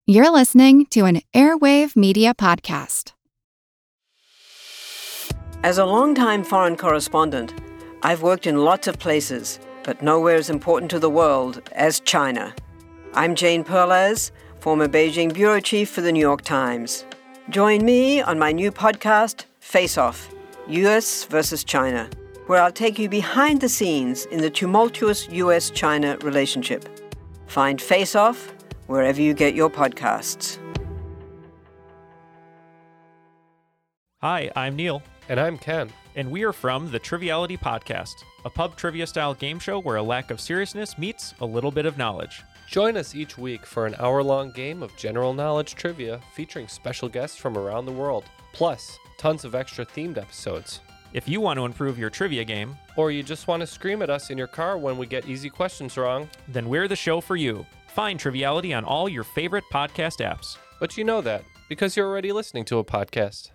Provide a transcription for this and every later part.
You're listening to an Airwave Media Podcast. As a longtime foreign correspondent, I've worked in lots of places, but nowhere as important to the world as China. I'm Jane Perlez, former Beijing bureau chief for the New York Times. Join me on my new podcast, Face Off, U.S. versus China, where I'll take you behind the scenes in the tumultuous U.S.-China relationship. Find Face Off wherever you get your podcasts. Hi, I'm Neil. And I'm Ken. And we are from the Triviality Podcast, a pub trivia-style game show where a lack of seriousness meets a little bit of knowledge. Join us each week for an hour-long game of general knowledge trivia featuring special guests from around the world, plus tons of extra themed episodes. If you want to improve your trivia game, or you just want to scream at us in your car when we get easy questions wrong, then we're the show for you. Find Triviality on all your favorite podcast apps. But you know that because you're already listening to a podcast.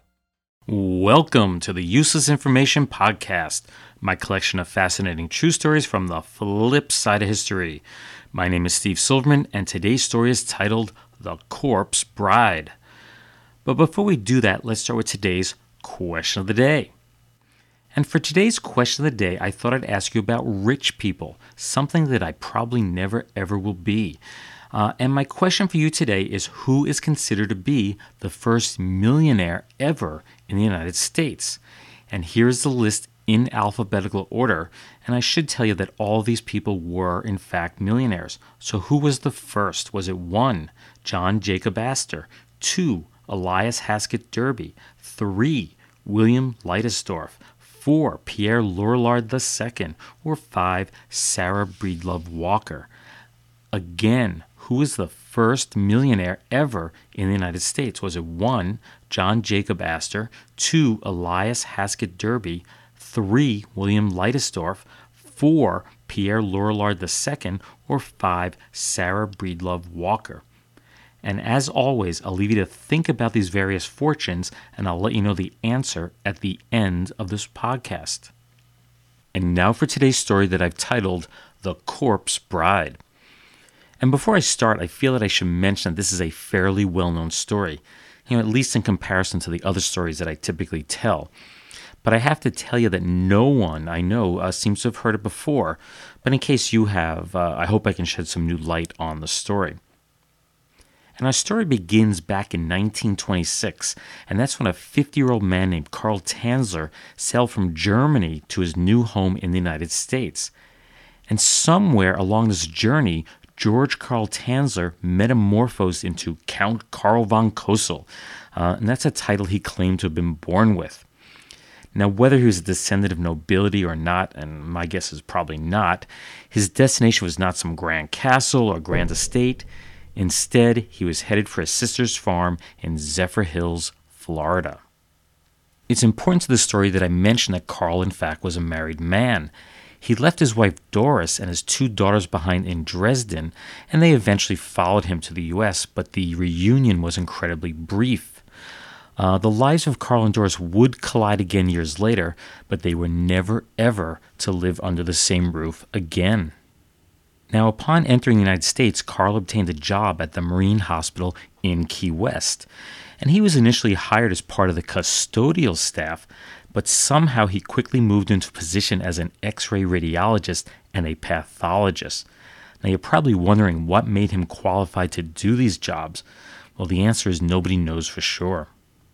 Welcome to the Useless Information Podcast, my collection of fascinating true stories from the flip side of history. My name is Steve Silverman, and today's story is titled The Corpse Bride. But before we do that, let's start with today's question of the day. And for today's question of the day, I thought I'd ask you about rich people, something that I probably never ever will be. And my question for you today is, who is considered to be the first millionaire ever in the United States? And here's the list in alphabetical order. And I should tell you that all these people were, in fact, millionaires. So who was the first? Was it 1, John Jacob Astor, 2, Elias Haskett Derby, 3, William Leidesdorff, 4, Pierre Lorillard II, or 5, Sarah Breedlove Walker? Again, who was the first millionaire ever in the United States? Was it 1, John Jacob Astor, 2, Elias Haskett Derby, 3, William Leidesdorff, 4, Pierre Lorillard II, or 5, Sarah Breedlove Walker? And as always, I'll leave you to think about these various fortunes, and I'll let you know the answer at the end of this podcast. And now for today's story that I've titled The Corpse Bride. And before I start, I feel that I should mention that this is a fairly well-known story, at least in comparison to the other stories that I typically tell. But I have to tell you that no one I know seems to have heard it before. But in case you have, I hope I can shed some new light on the story. And our story begins back in 1926, and that's when a 50-year-old man named Karl Tanzler sailed from Germany to his new home in the United States. And somewhere along this journey, George Karl Tanzler metamorphosed into Count Karl von Cosel, and that's a title he claimed to have been born with. Now, whether he was a descendant of nobility or not, and my guess is probably not, his destination was not some grand castle or grand estate. Instead, he was headed for his sister's farm in Zephyr Hills, Florida. It's important to the story that I mention that Karl, in fact, was a married man. He left his wife Doris and his 2 daughters behind in Dresden, and they eventually followed him to the U.S., but the reunion was incredibly brief. The lives of Karl and Doris would collide again years later, but they were never, ever to live under the same roof again. Now, upon entering the United States, Karl obtained a job at the Marine Hospital in Key West, and he was initially hired as part of the custodial staff, but somehow he quickly moved into a position as an X-ray radiologist and a pathologist. Now, you're probably wondering what made him qualified to do these jobs. Well, the answer is nobody knows for sure.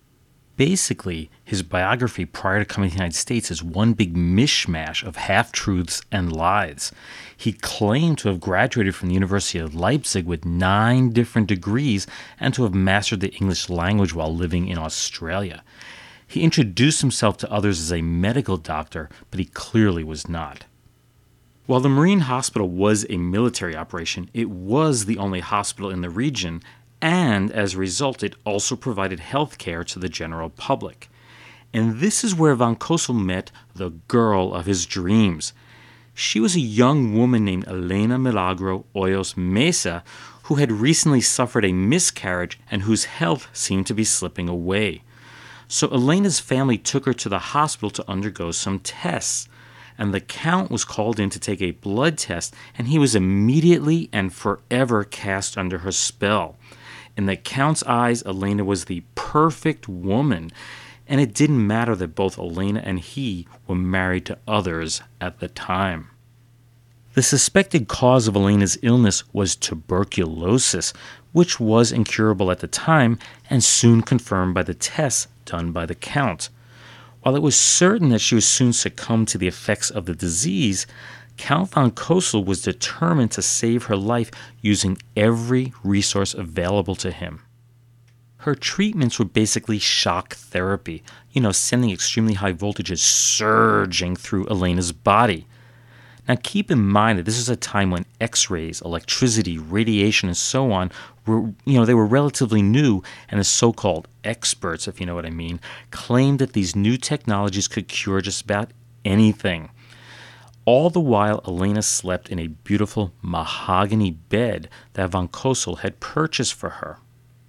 Basically, his biography prior to coming to the United States is one big mishmash of half-truths and lies. He claimed to have graduated from the University of Leipzig with 9 different degrees and to have mastered the English language while living in Australia. He introduced himself to others as a medical doctor, but he clearly was not. While the Marine Hospital was a military operation, it was the only hospital in the region, and as a result, it also provided health care to the general public. And this is where von Cosel met the girl of his dreams. She was a young woman named Elena Milagro Hoyos Mesa, who had recently suffered a miscarriage and whose health seemed to be slipping away. So Elena's family took her to the hospital to undergo some tests, and the Count was called in to take a blood test, and he was immediately and forever cast under her spell. In the Count's eyes, Elena was the perfect woman, and it didn't matter that both Elena and he were married to others at the time. The suspected cause of Elena's illness was tuberculosis, which was incurable at the time and soon confirmed by the tests done by the Count. While it was certain that she would soon succumb to the effects of the disease, Count von Cosel was determined to save her life using every resource available to him. Her treatments were basically shock therapy, sending extremely high voltages surging through Elena's body. Now keep in mind that this is a time when X-rays, electricity, radiation, and so on were, they were relatively new, and the so-called experts, if you know what I mean, claimed that these new technologies could cure just about anything. All the while, Elena slept in a beautiful mahogany bed that von Cosel had purchased for her.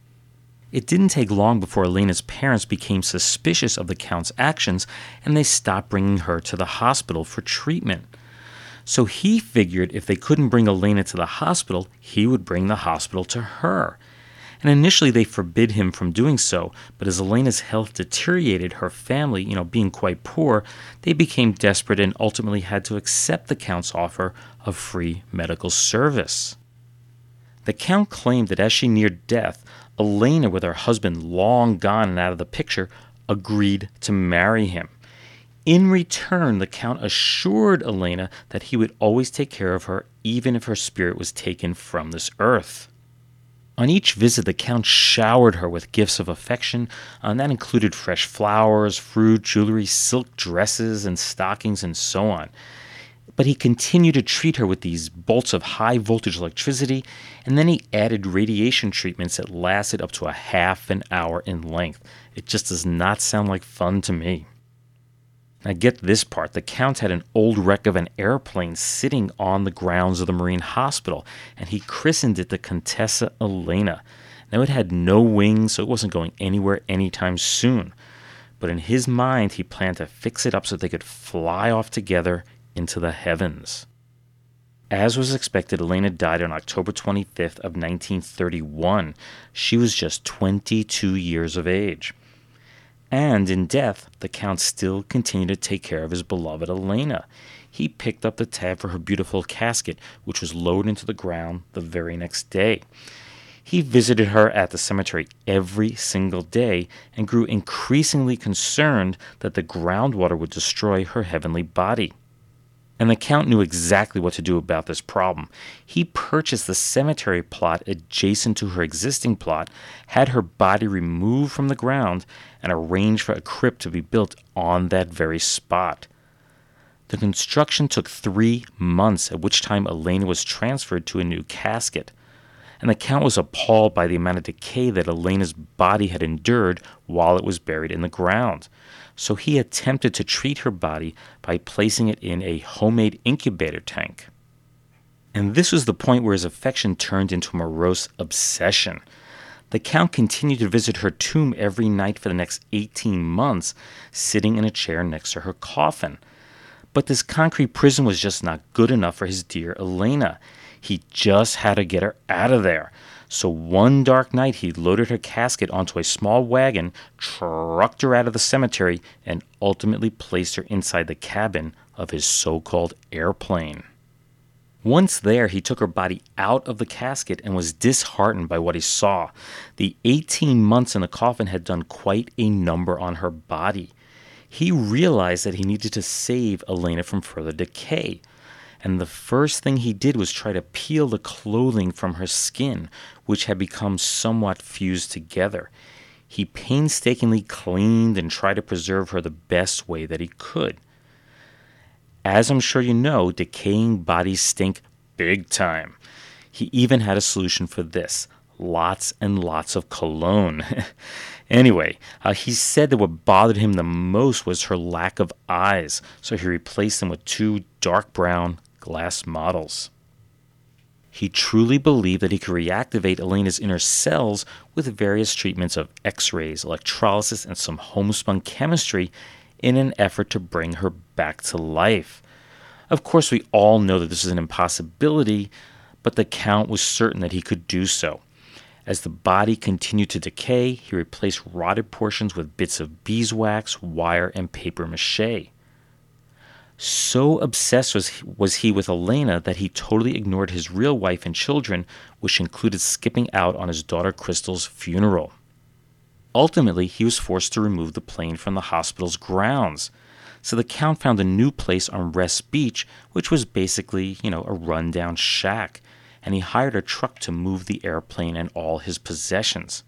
It didn't take long before Elena's parents became suspicious of the Count's actions, and they stopped bringing her to the hospital for treatment. So he figured if they couldn't bring Elena to the hospital, he would bring the hospital to her. And initially they forbid him from doing so, but as Elena's health deteriorated, her family, being quite poor, they became desperate and ultimately had to accept the Count's offer of free medical service. The Count claimed that as she neared death, Elena, with her husband long gone and out of the picture, agreed to marry him. In return, the Count assured Elena that he would always take care of her, even if her spirit was taken from this earth. On each visit, the Count showered her with gifts of affection, and that included fresh flowers, fruit, jewelry, silk dresses, and stockings, and so on. But he continued to treat her with these bolts of high-voltage electricity, and then he added radiation treatments that lasted up to a half an hour in length. It just does not sound like fun to me. Now get this part, the Count had an old wreck of an airplane sitting on the grounds of the Marine Hospital, and he christened it the Contessa Elena. Now it had no wings, so it wasn't going anywhere anytime soon. But in his mind, he planned to fix it up so they could fly off together into the heavens. As was expected, Elena died on October 25th of 1931. She was just 22 years of age. And in death, the Count still continued to take care of his beloved Elena. He picked up the tab for her beautiful casket, which was lowered into the ground the very next day. He visited her at the cemetery every single day and grew increasingly concerned that the groundwater would destroy her heavenly body. And the Count knew exactly what to do about this problem. He purchased the cemetery plot adjacent to her existing plot, had her body removed from the ground, and arranged for a crypt to be built on that very spot. The construction took 3 months, at which time Elena was transferred to a new casket. And the Count was appalled by the amount of decay that Elena's body had endured while it was buried in the ground. So he attempted to treat her body by placing it in a homemade incubator tank. And this was the point where his affection turned into a morose obsession. The Count continued to visit her tomb every night for the next 18 months, sitting in a chair next to her coffin. But this concrete prison was just not good enough for his dear Elena. He just had to get her out of there. So one dark night, he loaded her casket onto a small wagon, trucked her out of the cemetery, and ultimately placed her inside the cabin of his so-called airplane. Once there, he took her body out of the casket and was disheartened by what he saw. The 18 months in the coffin had done quite a number on her body. He realized that he needed to save Elena from further decay. And the first thing he did was try to peel the clothing from her skin, which had become somewhat fused together. He painstakingly cleaned and tried to preserve her the best way that he could. As I'm sure you know, decaying bodies stink big time. He even had a solution for this: lots and lots of cologne. Anyway, he said that what bothered him the most was her lack of eyes, so he replaced them with 2 dark brown glass models. He truly believed that he could reactivate Elena's inner cells with various treatments of X-rays, electrolysis, and some homespun chemistry in an effort to bring her back to life. Of course, we all know that this is an impossibility, but the Count was certain that he could do so. As the body continued to decay, he replaced rotted portions with bits of beeswax, wire, and paper mache. So obsessed was he with Elena that he totally ignored his real wife and children, which included skipping out on his daughter Crystal's funeral. Ultimately, he was forced to remove the plane from the hospital's grounds. So the Count found a new place on Rest Beach, which was basically, a rundown shack, and he hired a truck to move the airplane and all his possessions.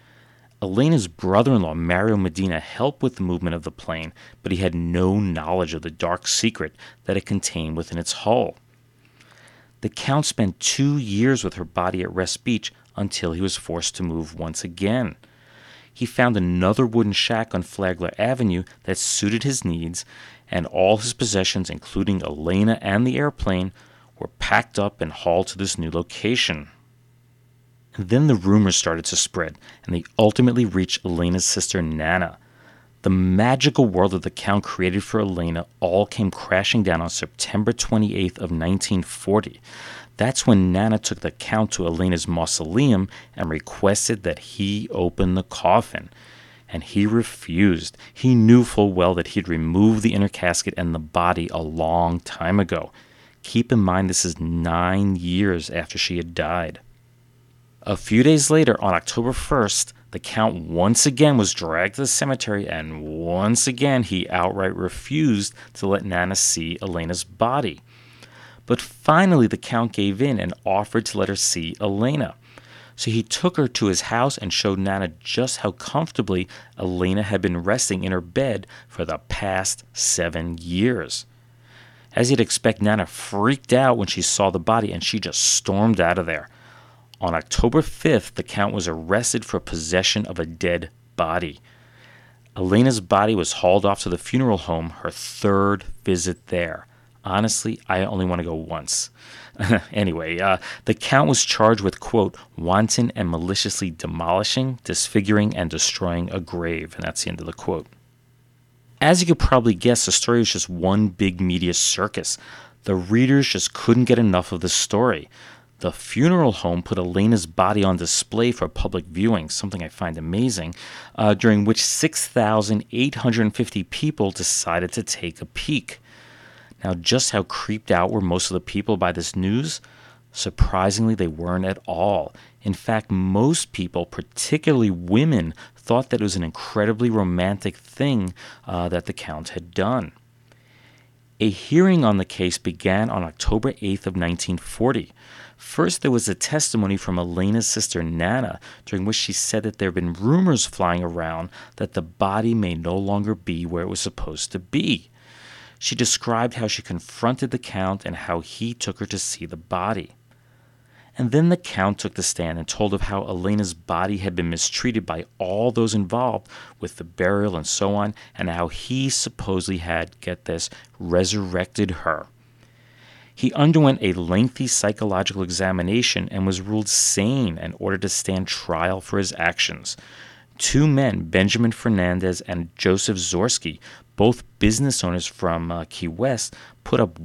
Elena's brother-in-law, Mario Medina, helped with the movement of the plane, but he had no knowledge of the dark secret that it contained within its hull. The Count spent 2 years with her body at Rest Beach until he was forced to move once again. He found another wooden shack on Flagler Avenue that suited his needs, and all his possessions, including Elena and the airplane, were packed up and hauled to this new location. And then the rumors started to spread, and they ultimately reached Elena's sister Nana. The magical world that the Count created for Elena all came crashing down on September 28th of 1940. That's when Nana took the Count to Elena's mausoleum and requested that he open the coffin. And he refused. He knew full well that he'd removed the inner casket and the body a long time ago. Keep in mind this is 9 years after she had died. A few days later, on October 1st, the Count once again was dragged to the cemetery, and once again he outright refused to let Nana see Elena's body. But finally the Count gave in and offered to let her see Elena. So he took her to his house and showed Nana just how comfortably Elena had been resting in her bed for the past 7 years. As you'd expect, Nana freaked out when she saw the body, and she just stormed out of there. On October 5th, the Count was arrested for possession of a dead body. Elena's body was hauled off to the funeral home, her third visit there. Honestly, I only want to go once. Anyway, the Count was charged with, quote, wanton and maliciously demolishing, disfiguring, and destroying a grave. And that's the end of the quote. As you could probably guess, the story was just one big media circus. The readers just couldn't get enough of the story. The funeral home put Elena's body on display for public viewing, something I find amazing, during which 6,850 people decided to take a peek. Now, just how creeped out were most of the people by this news? Surprisingly, they weren't at all. In fact, most people, particularly women, thought that it was an incredibly romantic thing that the Count had done. A hearing on the case began on October 8th of 1940. First, there was a testimony from Elena's sister Nana, during which she said that there had been rumors flying around that the body may no longer be where it was supposed to be. She described how she confronted the Count and how he took her to see the body. And then the Count took the stand and told of how Elena's body had been mistreated by all those involved with the burial and so on, and how he supposedly had, get this, resurrected her. He underwent a lengthy psychological examination and was ruled sane and ordered to stand trial for his actions. 2 men, Benjamin Fernandez and Joseph Zorsky, both business owners from Key West, put up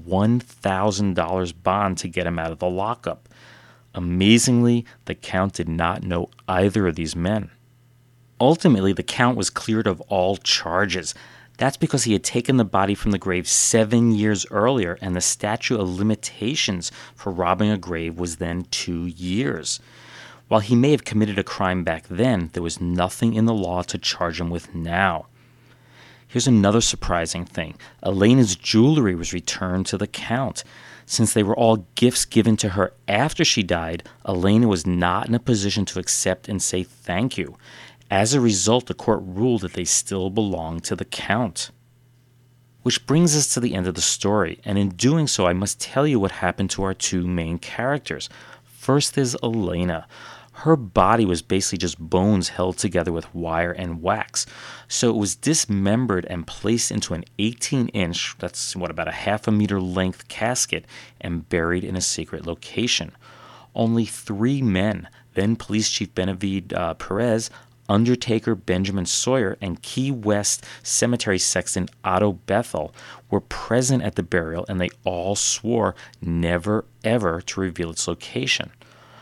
$1,000 bond to get him out of the lockup. Amazingly, the Count did not know either of these men. Ultimately, the Count was cleared of all charges. That's because he had taken the body from the grave 7 years earlier, and the statute of limitations for robbing a grave was then 2 years. While he may have committed a crime back then, there was nothing in the law to charge him with now. Here's another surprising thing. Elena's jewelry was returned to the Count. Since they were all gifts given to her after she died, Elena was not in a position to accept and say thank you. As a result, the court ruled that they still belonged to the Count. Which brings us to the end of the story, and in doing so, I must tell you what happened to our 2 main characters. First is Elena. Her body was basically just bones held together with wire and wax. So it was dismembered and placed into an 18-inch, that's about a half a meter length casket, and buried in a secret location. Only 3 men, then Police Chief Benavid Perez, Undertaker Benjamin Sawyer, and Key West Cemetery Sexton Otto Bethel, were present at the burial, and they all swore never ever to reveal its location.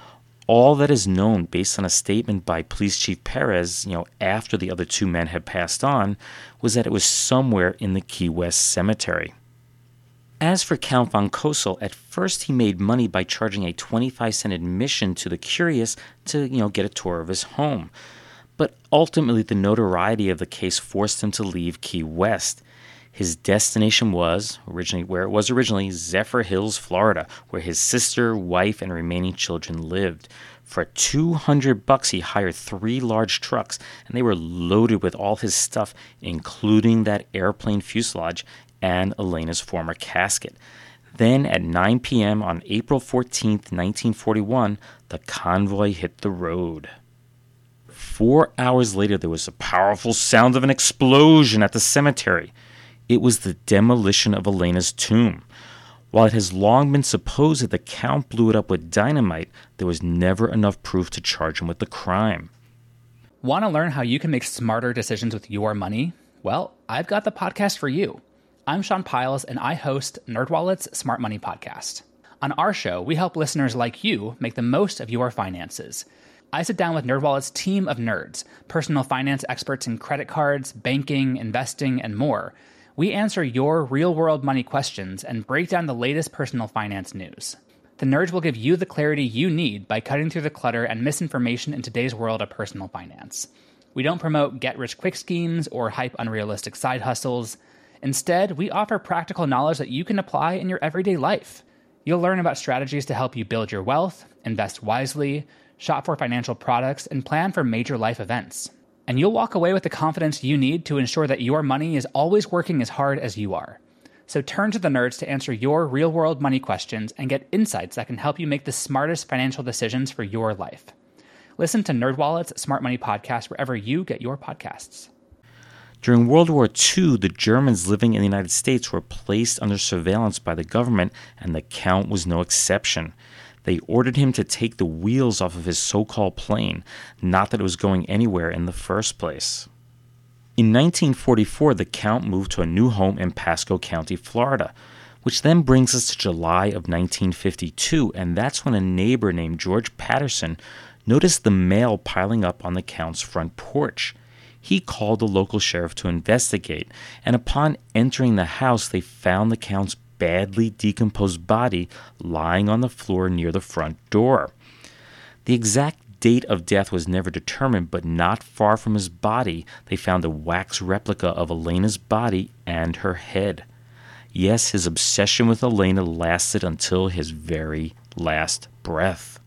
all that is known based on a statement by Police Chief Perez, after the other two men had passed on, was that it was somewhere in the Key West cemetery. As for Count von Cosel, at first he made money by charging a 25-cent admission to the curious to, get a tour of his home. But ultimately, the notoriety of the case forced him to leave Key West. His destination was, originally, Zephyr Hills, Florida, where his sister, wife, and remaining children lived. For $200, he hired 3 large trucks, and they were loaded with all his stuff, including that airplane fuselage and Elena's former casket. Then, at 9 p.m. on April 14, 1941, the convoy hit the road. 4 hours later, there was a powerful sound of an explosion at the cemetery. It was the demolition of Elena's tomb. While it has long been supposed that the Count blew it up with dynamite, there was never enough proof to charge him with the crime. Want to learn how you can make smarter decisions with your money? Well, I've got the podcast for you. I'm Sean Piles, and I host NerdWallet's Smart Money Podcast. On our show, we help listeners like you make the most of your finances. I sit down with NerdWallet's team of nerds, personal finance experts in credit cards, banking, investing, and more. We answer your real-world money questions and break down the latest personal finance news. The nerds will give you the clarity you need by cutting through the clutter and misinformation in today's world of personal finance. We don't promote get-rich-quick schemes or hype unrealistic side hustles. Instead, we offer practical knowledge that you can apply in your everyday life. You'll learn about strategies to help you build your wealth, invest wisely, shop for financial products, and plan for major life events. And you'll walk away with the confidence you need to ensure that your money is always working as hard as you are. So turn to the nerds to answer your real-world money questions and get insights that can help you make the smartest financial decisions for your life. Listen to NerdWallet's Smart Money Podcast wherever you get your podcasts. During World War II, the Germans living in the United States were placed under surveillance by the government, and the Count was no exception. They ordered him to take the wheels off of his so-called plane, not that it was going anywhere in the first place. In 1944, the Count moved to a new home in Pasco County, Florida, which then brings us to July of 1952, and that's when a neighbor named George Patterson noticed the mail piling up on the Count's front porch. He called the local sheriff to investigate, and upon entering the house, they found the Count's badly decomposed body lying on the floor near the front door. The exact date of death was never determined, but not far from his body, they found a wax replica of Elena's body and her head. Yes, his obsession with Elena lasted until his very last breath.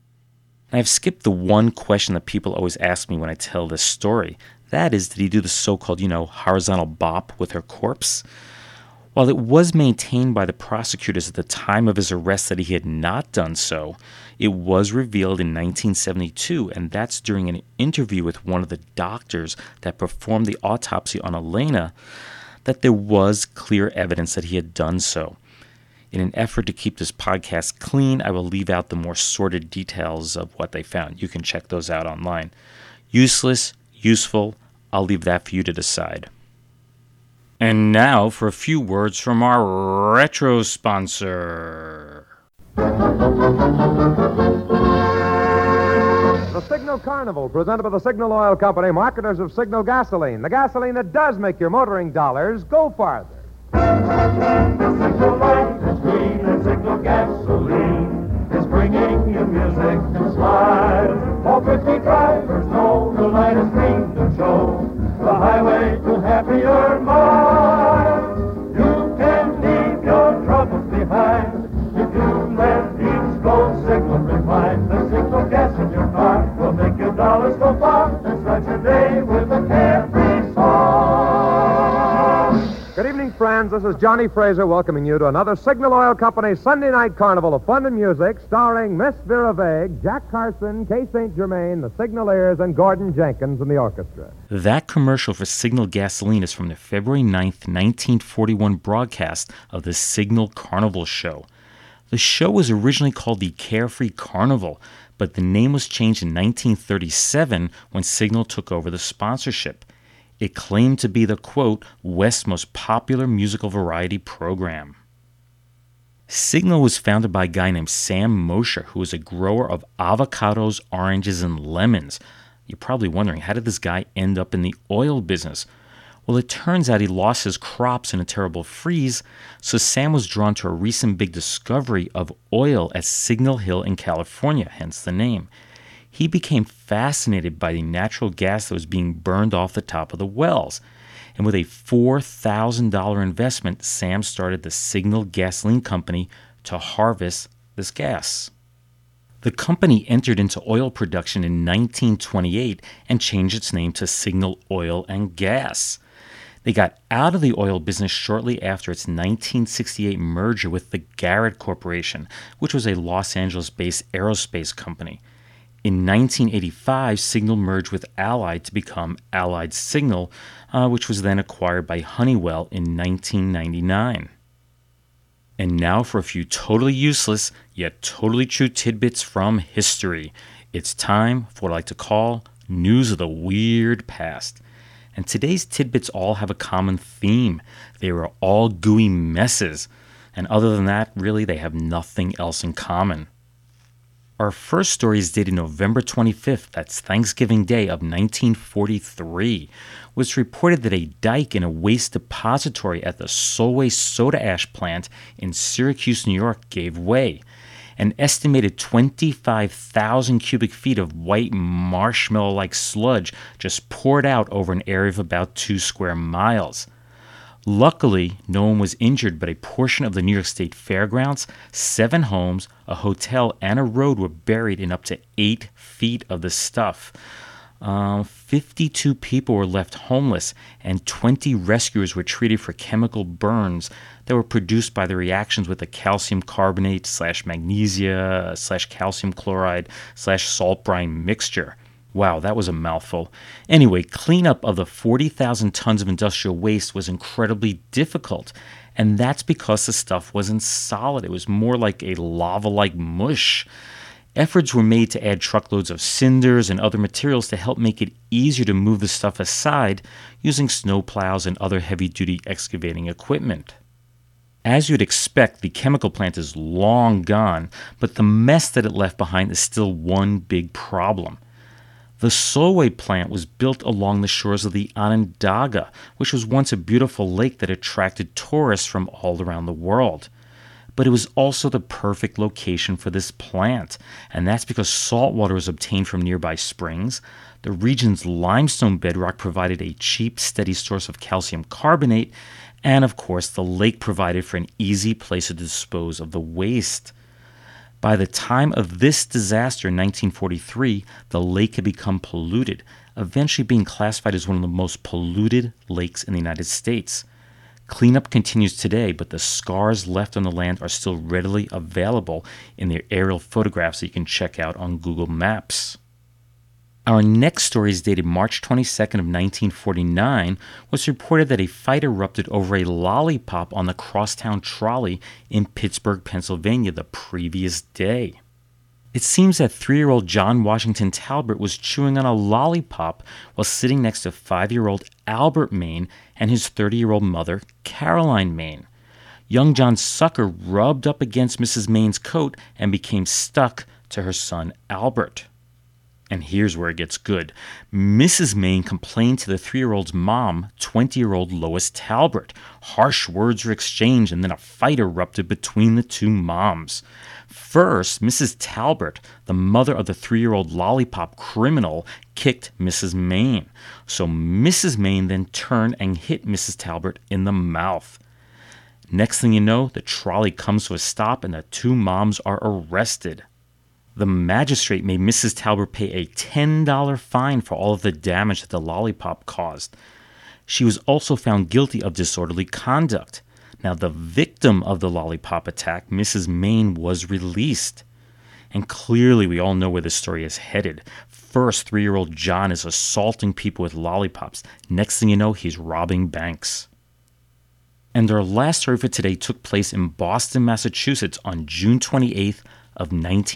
I've skipped the one question that people always ask me when I tell this story. That is, did he do the so-called, horizontal bop with her corpse? While it was maintained by the prosecutors at the time of his arrest that he had not done so, it was revealed in 1972, and that's during an interview with one of the doctors that performed the autopsy on Elena, that there was clear evidence that he had done so. In an effort to keep this podcast clean, I will leave out the more sordid details of what they found. You can check those out online. Useless, useful, I'll leave that for you to decide. And now for a few words from our retro sponsor. The Signal Carnival, presented by the Signal Oil Company, marketers of Signal gasoline. The gasoline that does make your motoring dollars go farther. Signal light is green and Signal gasoline is bringing you music and smiles. All 50 drivers know the light is green to show the highway to happier miles. You can leave your troubles behind if you let each go Signal refine. The Signal gas in your car will make your dollars go far and start your day with a carefree song. Good evening, friends. This is Johnny Fraser welcoming you to another Signal Oil Company Sunday night carnival of fun and music starring Miss Vera Vague, Jack Carson, Kay St. Germain, the Signaleers, and Gordon Jenkins in the orchestra. That commercial for Signal Gasoline is from the February 9th, 1941 broadcast of the Signal Carnival Show. The show was originally called the Carefree Carnival, but the name was changed in 1937 when Signal took over the sponsorship. It claimed to be the, quote, West's most popular musical variety program. Signal was founded by a guy named Sam Mosher, who was a grower of avocados, oranges, and lemons. You're probably wondering, how did this guy end up in the oil business? Well, it turns out he lost his crops in a terrible freeze, so Sam was drawn to a recent big discovery of oil at Signal Hill in California, hence the name. He became fascinated by the natural gas that was being burned off the top of the wells. And with a $4,000 investment, Sam started the Signal Gasoline Company to harvest this gas. The company entered into oil production in 1928 and changed its name to Signal Oil and Gas. They got out of the oil business shortly after its 1968 merger with the Garrett Corporation, which was a Los Angeles-based aerospace company. In 1985, Signal merged with Allied to become Allied Signal, which was then acquired by Honeywell in 1999. And now for a few totally useless, yet totally true tidbits from history. It's time for what I like to call News of the Weird Past. And today's tidbits all have a common theme. They were all gooey messes. And other than that, really, they have nothing else in common. Our first story is dated November 25th, that's Thanksgiving Day of 1943, was reported that a dike in a waste depository at the Solway Soda Ash plant in Syracuse, New York gave way. An estimated 25,000 cubic feet of white marshmallow-like sludge just poured out over an area of about 2 square miles. Luckily, no one was injured, but a portion of the New York State Fairgrounds, 7 homes, a hotel, and a road were buried in up to 8 feet of the stuff. 52 people were left homeless, and 20 rescuers were treated for chemical burns that were produced by the reactions with the calcium carbonate / magnesia / calcium chloride / salt brine mixture. Wow, that was a mouthful. Anyway, cleanup of the 40,000 tons of industrial waste was incredibly difficult, and that's because the stuff wasn't solid. It was more like a lava-like mush. Efforts were made to add truckloads of cinders and other materials to help make it easier to move the stuff aside using snowplows and other heavy-duty excavating equipment. As you'd expect, the chemical plant is long gone, but the mess that it left behind is still one big problem. The Solway plant was built along the shores of the Onondaga, which was once a beautiful lake that attracted tourists from all around the world. But it was also the perfect location for this plant, and that's because salt water was obtained from nearby springs. The region's limestone bedrock provided a cheap, steady source of calcium carbonate, and of course, the lake provided for an easy place to dispose of the waste. By the time of this disaster in 1943, the lake had become polluted, eventually being classified as one of the most polluted lakes in the United States. Cleanup continues today, but the scars left on the land are still readily available in their aerial photographs that you can check out on Google Maps. Our next story is dated March 22nd of 1949, was reported that a fight erupted over a lollipop on the crosstown trolley in Pittsburgh, Pennsylvania the previous day. It seems that 3-year-old John Washington Talbert was chewing on a lollipop while sitting next to 5-year-old Albert Maine and his 30-year-old mother, Caroline Maine. Young John's sucker rubbed up against Mrs. Maine's coat and became stuck to her son, Albert. And here's where it gets good. Mrs. Maine complained to the 3-year-old's mom, 20-year-old Lois Talbert. Harsh words were exchanged, and then a fight erupted between the two moms. First, Mrs. Talbert, the mother of the 3-year-old lollipop criminal, kicked Mrs. Maine. So Mrs. Maine then turned and hit Mrs. Talbert in the mouth. Next thing you know, the trolley comes to a stop and the two moms are arrested. The magistrate made Mrs. Talbert pay a $10 fine for all of the damage that the lollipop caused. She was also found guilty of disorderly conduct. Now, the victim of the lollipop attack, Mrs. Maine, was released. And clearly, we all know where this story is headed. First, 3-year-old John is assaulting people with lollipops. Next thing you know, he's robbing banks. And our last story for today took place in Boston, Massachusetts on June 28th of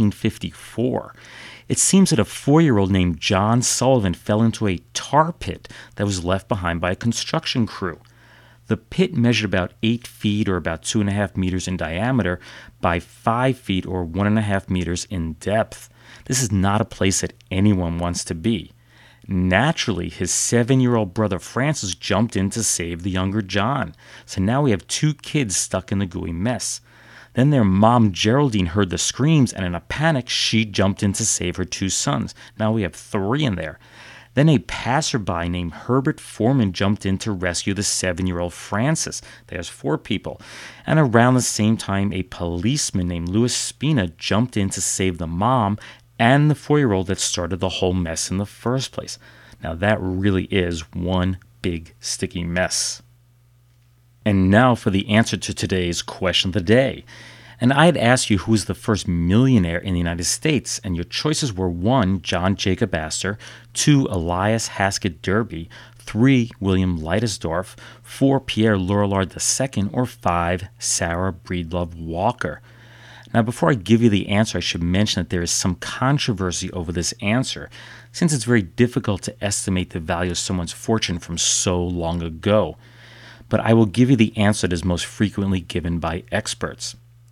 1954. It seems that a 4-year-old named John Sullivan fell into a tar pit that was left behind by a construction crew. The pit measured about 8 feet or about 2.5 meters in diameter by 5 feet or 1.5 meters in depth. This is not a place that anyone wants to be. Naturally, his 7-year-old brother Francis jumped in to save the younger John. So now we have 2 kids stuck in the gooey mess. Then their mom Geraldine heard the screams, and in a panic, she jumped in to save her 2 sons. Now we have 3 in there. Then a passerby named Herbert Foreman jumped in to rescue the 7-year-old Francis. There's 4 people. And around the same time, a policeman named Louis Spina jumped in to save the mom and the 4-year-old that started the whole mess in the first place. Now that really is one big sticky mess. And now for the answer to today's question of the day. And I had asked you who was the first millionaire in the United States, and your choices were 1, John Jacob Astor, 2, Elias Haskett Derby, 3, William Leidesdorff, 4, Pierre Lorillard II, or 5, Sarah Breedlove Walker. Now, before I give you the answer, I should mention that there is some controversy over this answer, since it's very difficult to estimate the value of someone's fortune from so long ago. But I will give you the answer that is most frequently given by experts.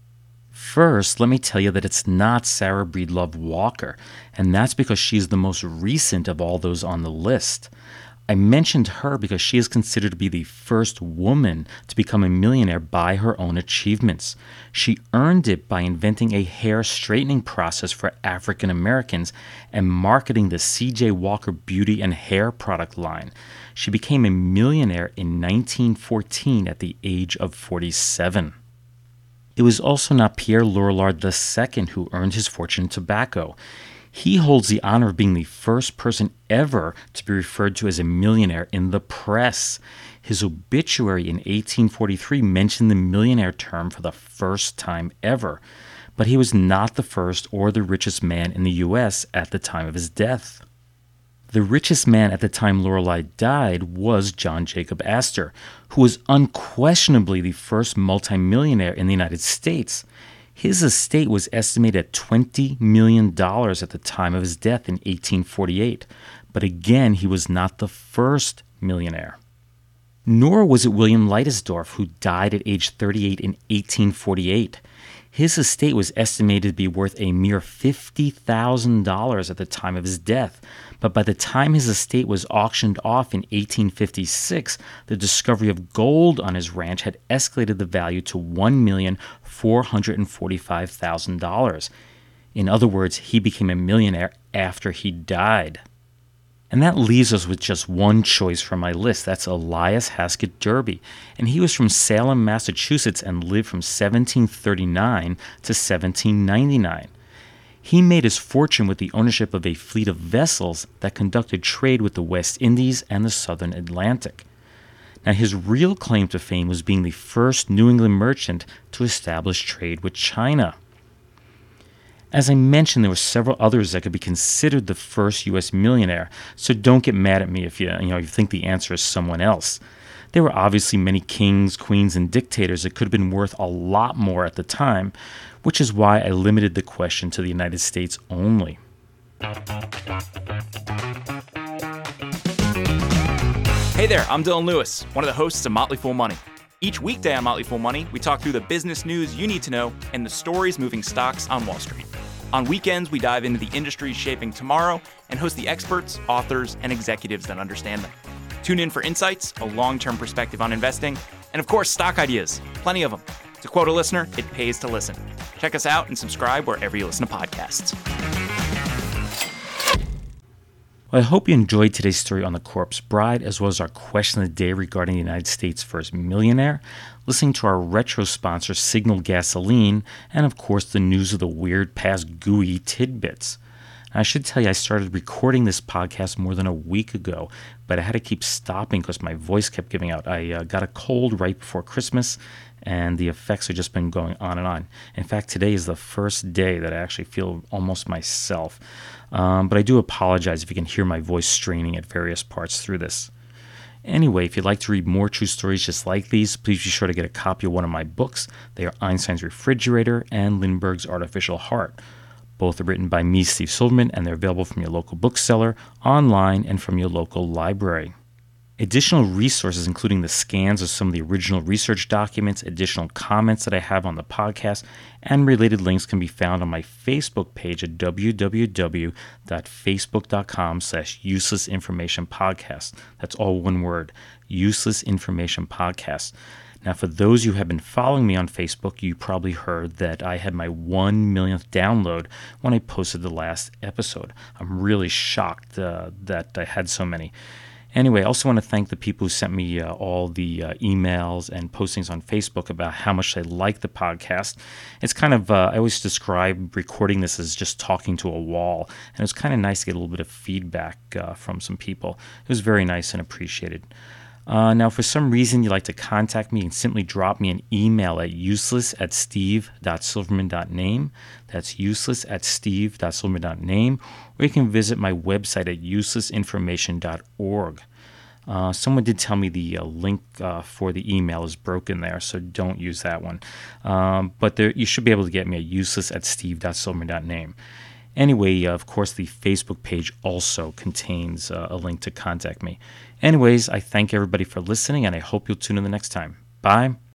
First, let me tell you that it's not Sarah Breedlove Walker, and that's because she's the most recent of all those on the list. I mentioned her because she is considered to be the first woman to become a millionaire by her own achievements. She earned it by inventing a hair straightening process for African Americans and marketing the C.J. Walker beauty and hair product line. She became a millionaire in 1914 at the age of 47. It was also not Pierre Lorillard II who earned his fortune in tobacco. He holds the honor of being the first person ever to be referred to as a millionaire in the press. His obituary in 1843 mentioned the millionaire term for the first time ever, but he was not the first or the richest man in the U.S. at the time of his death. The richest man at the time Lorillard died was John Jacob Astor, who was unquestionably the first multimillionaire in the United States. His estate was estimated at $20 million at the time of his death in 1848, but again, he was not the first millionaire. Nor was it William Leidesdorff, who died at age 38 in 1848. His estate was estimated to be worth a mere $50,000 at the time of his death, but by the time his estate was auctioned off in 1856, the discovery of gold on his ranch had escalated the value to $1,445,000. In other words, he became a millionaire after he died. And that leaves us with just one choice from my list. That's Elias Haskett Derby. And he was from Salem, Massachusetts, and lived from 1739 to 1799. He made his fortune with the ownership of a fleet of vessels that conducted trade with the West Indies and the Southern Atlantic. Now, his real claim to fame was being the first New England merchant to establish trade with China. As I mentioned, there were several others that could be considered the first U.S. millionaire, so don't get mad at me if you think the answer is someone else. There were obviously many kings, queens, and dictators that could have been worth a lot more at the time, which is why I limited the question to the United States only. Hey there, I'm Dylan Lewis, one of the hosts of Motley Fool Money. Each weekday on Motley Fool Money, we talk through the business news you need to know and the stories moving stocks on Wall Street. On weekends, we dive into the industries shaping tomorrow and host the experts, authors, and executives that understand them. Tune in for insights, a long-term perspective on investing, and of course, stock ideas. Plenty of them. To quote a listener, it pays to listen. Check us out and subscribe wherever you listen to podcasts. Well, I hope you enjoyed today's story on the Corpse Bride, as well as our question of the day regarding the United States' first millionaire, listening to our retro sponsor, Signal Gasoline, and of course the news of the weird past gooey tidbits. I should tell you, I started recording this podcast more than a week ago, but I had to keep stopping because my voice kept giving out. I got a cold right before Christmas, and the effects have just been going on and on. In fact, today is the first day that I actually feel almost myself. But I do apologize if you can hear my voice straining at various parts through this. Anyway, if you'd like to read more true stories just like these, please be sure to get a copy of one of my books. They are Einstein's Refrigerator and Lindbergh's Artificial Heart. Both are written by me, Steve Silverman, and they're available from your local bookseller, online, and from your local library. Additional resources, including the scans of some of the original research documents, additional comments that I have on the podcast, and related links can be found on my Facebook page at www.facebook.com/uselessinformationpodcast. That's all one word, Useless Information Podcast. Now, for those who have been following me on Facebook, you probably heard that I had my 1 millionth download when I posted the last episode. I'm really shocked that I had so many. Anyway, I also want to thank the people who sent me all the emails and postings on Facebook about how much they like the podcast. It's kind of, I always describe recording this as just talking to a wall, and it was kind of nice to get a little bit of feedback from some people. It was very nice and appreciated. Now, if for some reason you'd like to contact me, you can simply drop me an email at useless@steve.silverman.name. That's useless@steve.silverman.name. Or you can visit my website at uselessinformation.org. Someone did tell me the link for the email is broken there, so don't use that one. But you should be able to get me at useless@steve.silverman.name. Anyway, of course, the Facebook page also contains a link to contact me. Anyways, I thank everybody for listening, and I hope you'll tune in the next time. Bye.